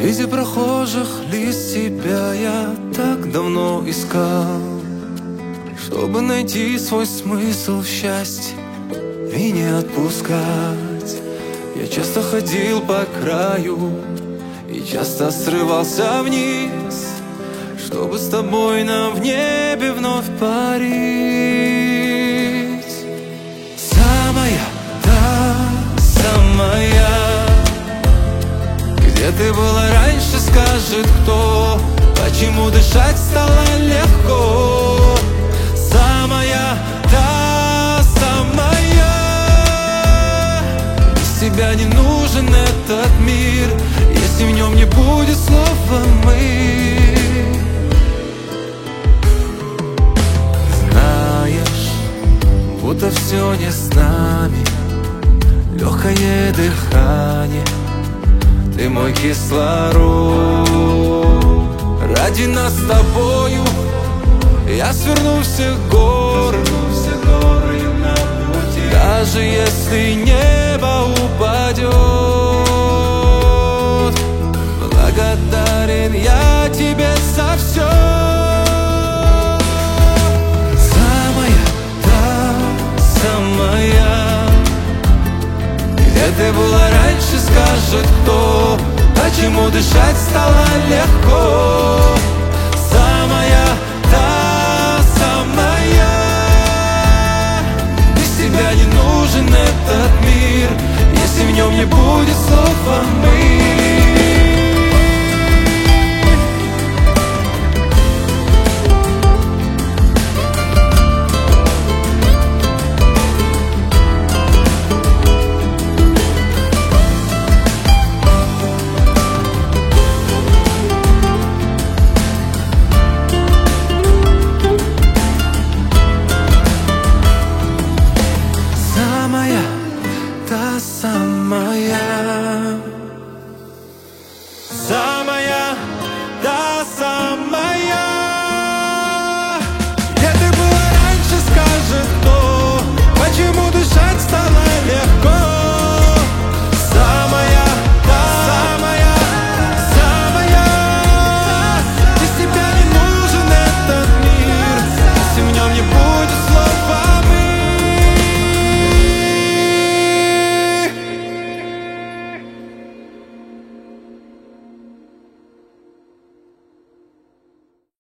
Среди прохожих лиц тебя я так давно искал, чтобы найти свой смысл в счастье и не отпускать. Я часто ходил по краю и часто срывался вниз, чтобы с тобой нам в небе вновь парить. Самая, та самая, где ты была раньше, скажет кто? Почему дышать стало легко? Самая, та самая, без тебя не нужен этот мир, если в нем не будет слова «мы». Знаешь, будто все не с нами, легкое дыхание, ты мой кислород. Ради нас с тобою я сверну все горы, даже если небо упадет. Благодарен я тебе за все. Самая, та самая, где ты была раньше, скажет кто? Почему дышать стало легко?